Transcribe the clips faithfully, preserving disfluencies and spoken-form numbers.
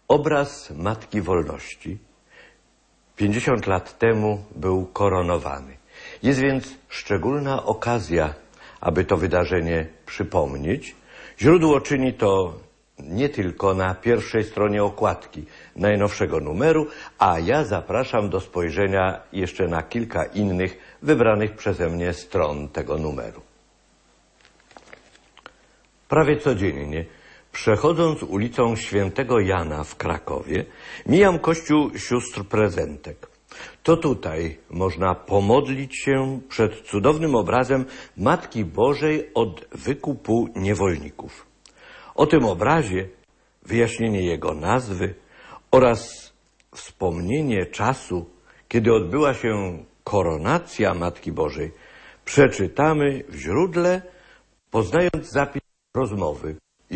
Obraz Matki Wolności pięćdziesiąt lat temu był koronowany. Jest więc szczególna okazja, aby to wydarzenie przypomnieć. Źródło czyni to nie tylko na pierwszej stronie okładki najnowszego numeru, a ja zapraszam do spojrzenia jeszcze na kilka innych wybranych przeze mnie stron tego numeru. Prawie codziennie, przechodząc ulicą Świętego Jana w Krakowie, mijam kościół sióstr prezentek. To tutaj można pomodlić się przed cudownym obrazem Matki Bożej od wykupu niewolników. O tym obrazie, wyjaśnienie jego nazwy oraz wspomnienie czasu, kiedy odbyła się koronacja Matki Bożej, przeczytamy w źródle, poznając zapis rozmowy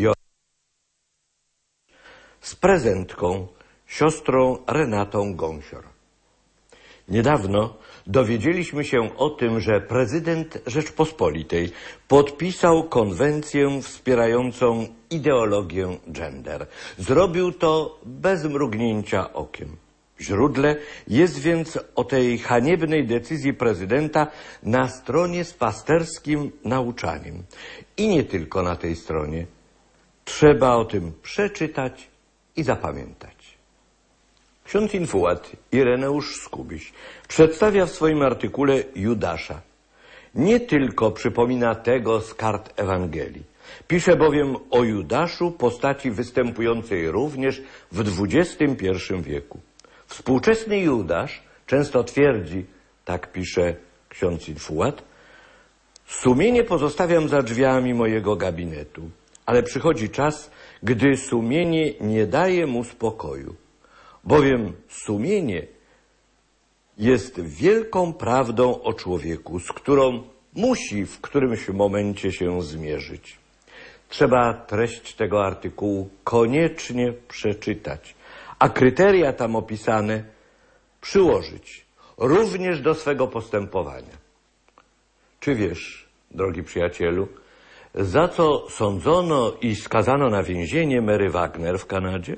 z prezentką, siostrą Renatą Gąsior. Niedawno dowiedzieliśmy się o tym, że prezydent Rzeczpospolitej podpisał konwencję wspierającą ideologię gender. Zrobił to bez mrugnięcia okiem. W źródle jest więc o tej haniebnej decyzji prezydenta na stronie z pasterskim nauczaniem. I nie tylko na tej stronie. Trzeba o tym przeczytać i zapamiętać. Ksiądz infułat Ireneusz Skubiś przedstawia w swoim artykule Judasza. Nie tylko przypomina tego z kart Ewangelii. Pisze bowiem o Judaszu, postaci występującej również w dwudziestym pierwszym wieku. Współczesny Judasz często twierdzi, tak pisze ksiądz infułat, sumienie pozostawiam za drzwiami mojego gabinetu, ale przychodzi czas, gdy sumienie nie daje mu spokoju. Bowiem sumienie jest wielką prawdą o człowieku, z którą musi w którymś momencie się zmierzyć. Trzeba treść tego artykułu koniecznie przeczytać, a kryteria tam opisane przyłożyć również do swego postępowania. Czy wiesz, drogi przyjacielu, za co sądzono i skazano na więzienie Mary Wagner w Kanadzie?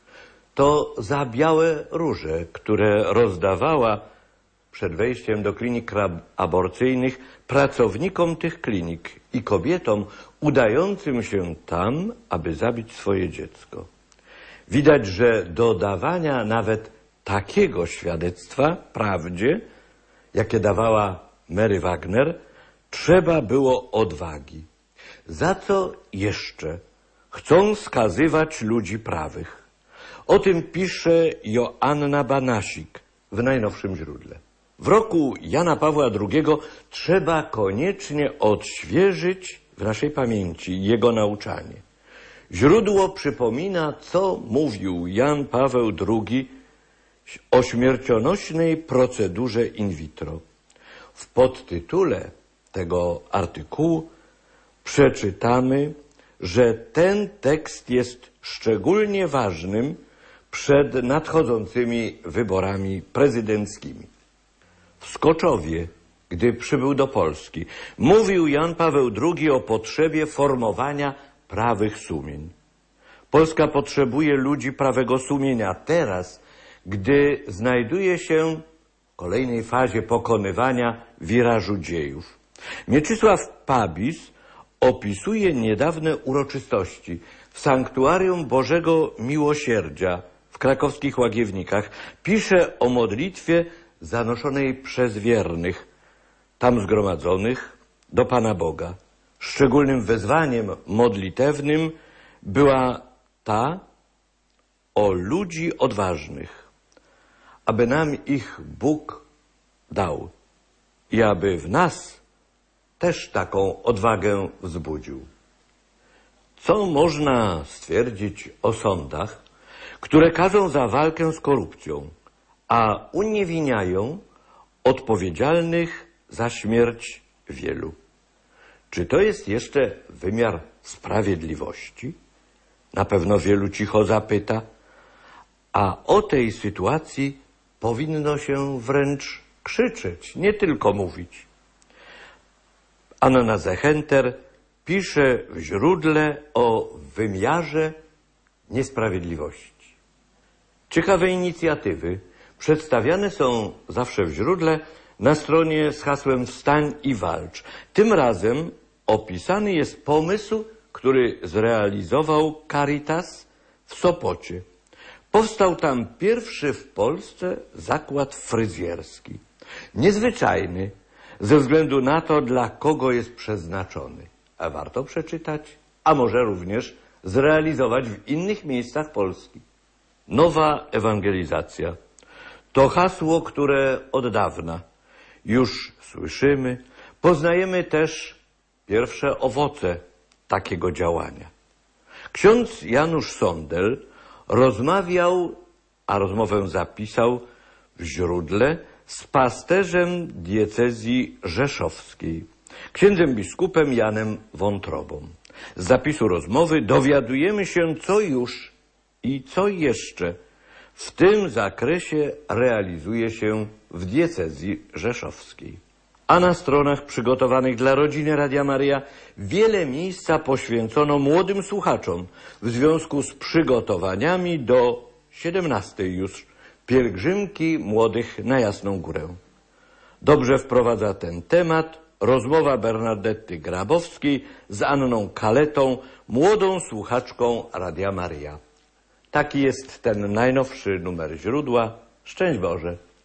To za białe róże, które rozdawała przed wejściem do klinik aborcyjnych pracownikom tych klinik i kobietom udającym się tam, aby zabić swoje dziecko. Widać, że do dawania nawet takiego świadectwa prawdzie, jakie dawała Mary Wagner, trzeba było odwagi. Za co jeszcze chcą skazywać ludzi prawych? O tym pisze Joanna Banasik w najnowszym źródle. W roku Jana Pawła drugiego trzeba koniecznie odświeżyć w naszej pamięci jego nauczanie. Źródło przypomina, co mówił Jan Paweł drugi o śmiercionośnej procedurze in vitro. W podtytule tego artykułu przeczytamy, że ten tekst jest szczególnie ważnym przed nadchodzącymi wyborami prezydenckimi. W Skoczowie, gdy przybył do Polski, mówił Jan Paweł drugi o potrzebie formowania prawych sumień. Polska potrzebuje ludzi prawego sumienia teraz, gdy znajduje się w kolejnej fazie pokonywania wirażu dziejów. Mieczysław Pabis opisuje niedawne uroczystości w Sanktuarium Bożego Miłosierdzia w krakowskich Łagiewnikach. Pisze o modlitwie zanoszonej przez wiernych, tam zgromadzonych, do Pana Boga. Szczególnym wezwaniem modlitewnym była ta o ludzi odważnych, aby nam ich Bóg dał i aby w nas też taką odwagę wzbudził. Co można stwierdzić o sądach, które karzą za walkę z korupcją, a uniewinniają odpowiedzialnych za śmierć wielu? Czy to jest jeszcze wymiar sprawiedliwości? Na pewno wielu cicho zapyta, a o tej sytuacji powinno się wręcz krzyczeć, nie tylko mówić. Anna Zechenter pisze w źródle o wymiarze niesprawiedliwości. Ciekawe inicjatywy przedstawiane są zawsze w źródle na stronie z hasłem Wstań i walcz. Tym razem opisany jest pomysł, który zrealizował Caritas w Sopocie. Powstał tam pierwszy w Polsce zakład fryzjerski. Niezwyczajny ze względu na to, dla kogo jest przeznaczony. A warto przeczytać, a może również zrealizować w innych miejscach Polski. Nowa ewangelizacja to hasło, które od dawna już słyszymy. Poznajemy też pierwsze owoce takiego działania. Ksiądz Janusz Sondel rozmawiał, a rozmowę zapisał w źródle z pasterzem diecezji rzeszowskiej, księdzem biskupem Janem Wątrobą. Z zapisu rozmowy dowiadujemy się, co już i co jeszcze w tym zakresie realizuje się w diecezji rzeszowskiej. A na stronach przygotowanych dla rodziny Radia Maryja wiele miejsca poświęcono młodym słuchaczom w związku z przygotowaniami do siedemnastej już pielgrzymki młodych na Jasną Górę. Dobrze wprowadza ten temat rozmowa Bernadetty Grabowskiej z Anną Kaletą, młodą słuchaczką Radia Maryja. Taki jest ten najnowszy numer źródła. Szczęść Boże!